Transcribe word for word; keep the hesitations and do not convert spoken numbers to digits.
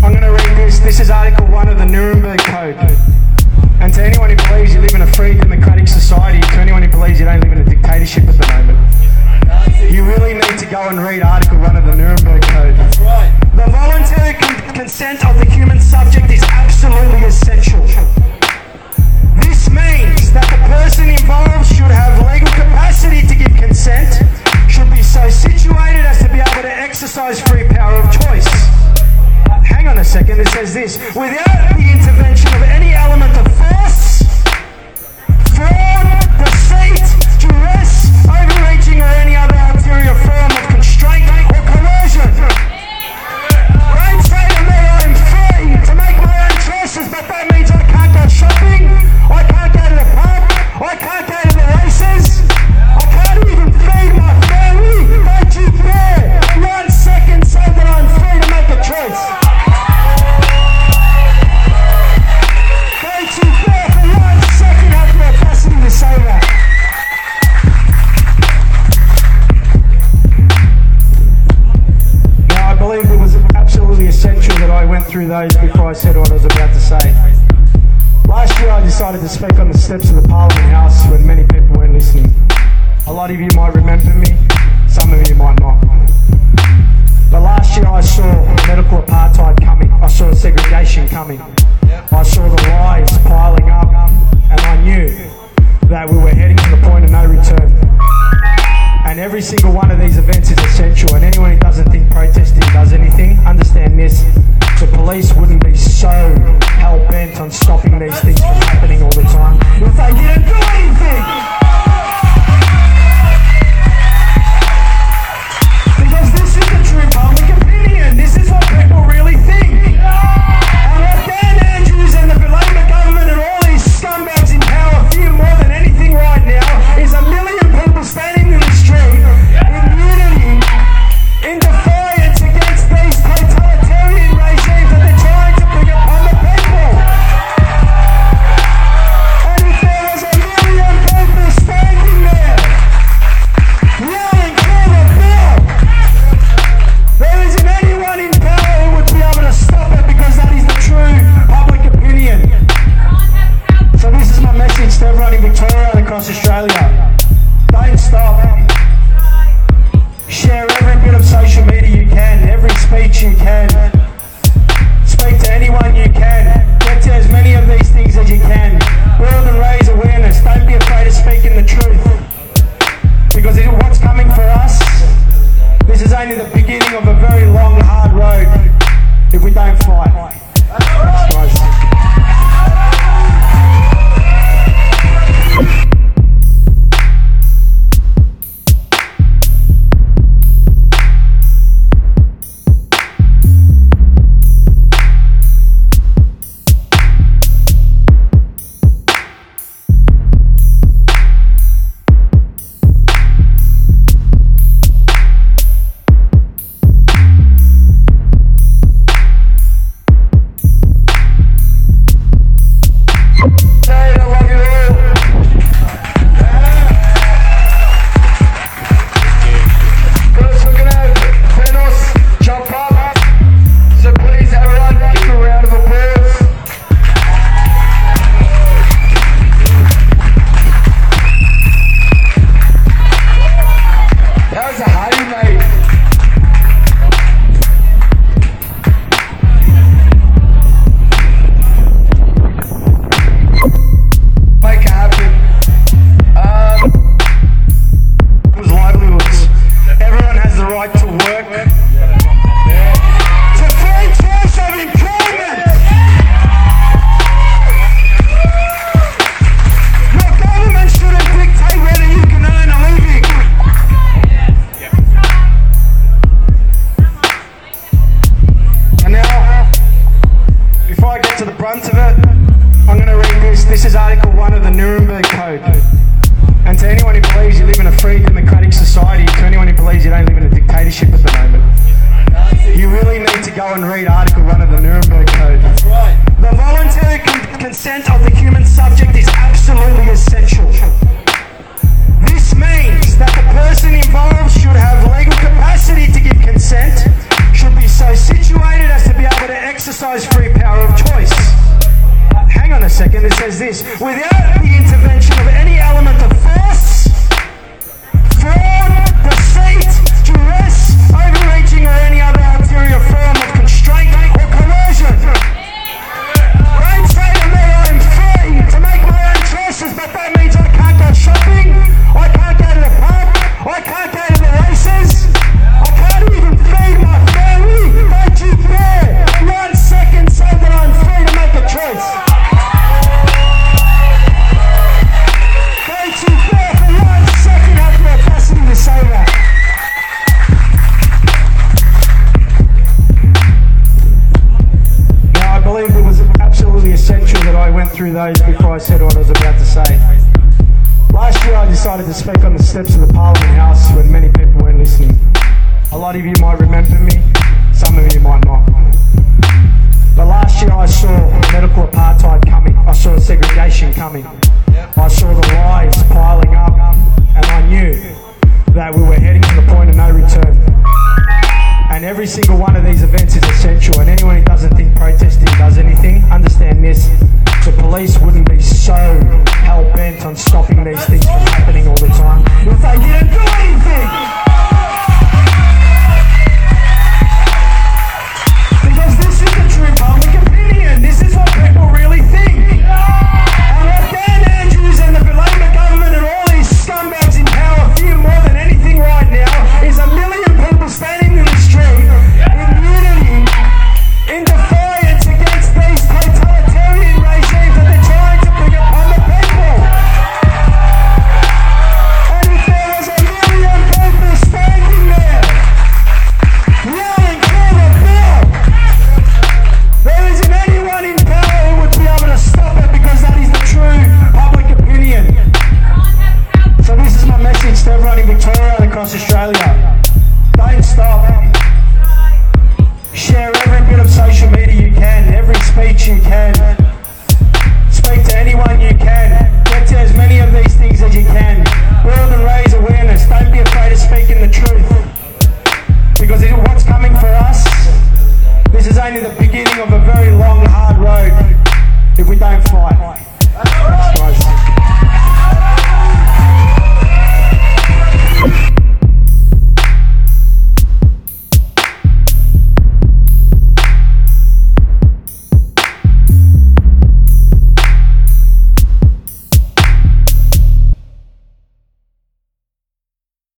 I'm going to read this. This is Article one of the Nuremberg Code. And to anyone who believes you live in a free democratic society, to anyone who believes you don't live in a dictatorship at the moment, you really need to go and read Article one of the Nuremberg Code. That's right. The voluntary con- consent of the human subject is absolutely essential. This means that the person involved should have legal capacity to give consent, should be so situated as to be able to exercise free power of choice. Hang on a second, it says this: without the intervention of any element of force, fraud, deceit, duress, overreaching, or any other ulterior form of constraint or coercion. Don't say to me I'm free to make my own choices, but that means I can't go shopping, I can't go to the pub, I can't go to the races, I can't even feed my family. Don't you dare one second say that I'm free to make a choice. Don't you dare for one second have the audacity to say that. Now, I believe it was absolutely essential that I went through those before I said what I was about to say. Last year I decided to speak on the steps of the Parliament House when many people weren't listening. A lot of you might remember me, some of you might not. But last year I saw medical apartheid coming, I saw segregation coming, I saw the lies piling up, and I knew that we were heading to the point of no return. And every single one of these events is essential, and anyone who doesn't think protesting does anything, understand this: the police wouldn't be so hell-bent on stopping these things from happening all the time if they didn't do anything. Because this is the true public opinion. This is what people really think. And what Dan Andrews and the Labour government and all these scumbags in power fear more than anything right now is a million people standing in the street in unity, in defiance against these totalitarian regimes that they're trying to bring upon the people. And if there was a million people standing there yelling, "Kill the bill," there isn't anyone in power who would be able to stop it, because that is the true public opinion. So this is my message to everyone in Victoria and across Australia. Don't stop. Share every bit of social media you can, every speech you can. Speak to anyone you can. Get to as many of these things as you can. Build and raise awareness. Don't be afraid of speaking the truth. Because what's coming for us, this is only the beginning of a very long, hard road if we don't fight. Thanks, guys. exercise free power of choice. Hang on a second, it says this: without the intervention of any element of force, fraud, deceit, duress, overreaching, or any other ulterior form of constraint or coercion. Don't say to me I'm free to make my own choices, but that means I can't go shopping, I can't go to the pub, I can't go to the races, I can't even feed my family. Don't you dare one second say that I'm free to make a choice. Don't you dare for one second have the audacity to say that. Now I believe it was absolutely essential that I went through those before I said what I was about to say. Last year I decided to speak on the steps of the Parliament House when many people weren't listening. A lot of you might remember me, some of you might not. But last year I saw medical apartheid coming, I saw segregation coming, I saw the lies piling up, and I knew that we were heading to the point of no return. And every single one of these events is essential, and anyone who doesn't think protesting does anything, understand this: the police wouldn't be so hell-bent on stopping these things from happening all the time if they didn't do anything. Because this is the true public opinion. This is what people really think. And what Dan Andrews and the Labour government and all these scumbags in power fear more than anything right now is a million people standing in the street in unity, in defiance against these totalitarian regimes that they're trying to bring upon the people. And if there was a million people standing there yelling for the bill, there isn't anyone in power who would be able to stop it, because that is the true public opinion. So this is my message to everyone in Victoria and across Australia. Don't stop. Share every bit of social media you can, every speech you can. Speak to anyone you can. Get to as many of these things as you can. Build and raise awareness. Don't be afraid of speaking the truth. Because what's coming for us, this is only the beginning of a very long